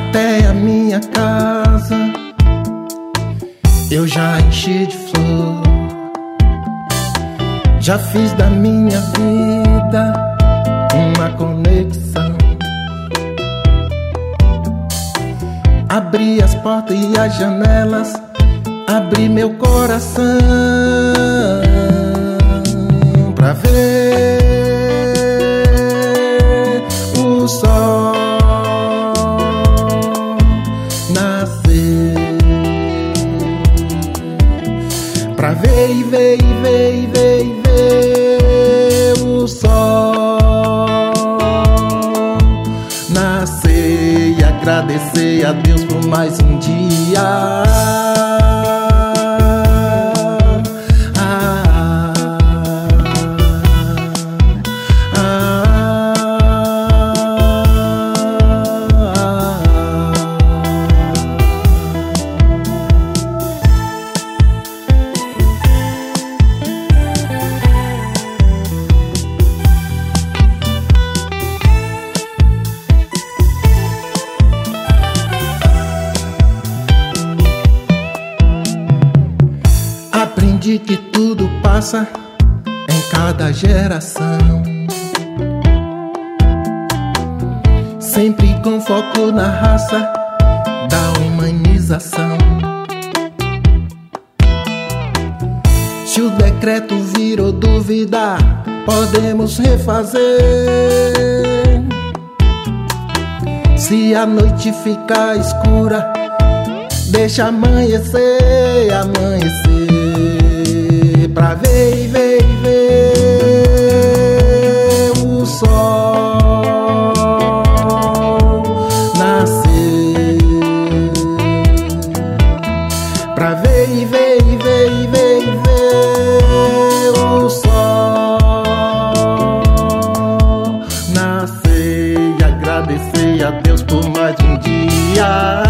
Até a minha casa eu já enchi de flor. Já fiz da minha vida uma conexão. Abri as portas e as janelas, abri meu coração pra ver o sol nascer, pra ver e ver e ver e ver e ver o sol nascer e agradecer a Deus por mais um dia. Aprendi que tudo passa em cada geração, sempre com foco na raça da humanização. Se o decreto virou dúvida, podemos refazer. Se a noite ficar escura, deixa amanhecer, amanhecer, pra ver e ver e ver o sol nascer, pra ver e ver e ver e ver e ver o sol nascer e agradecer a Deus por mais um dia.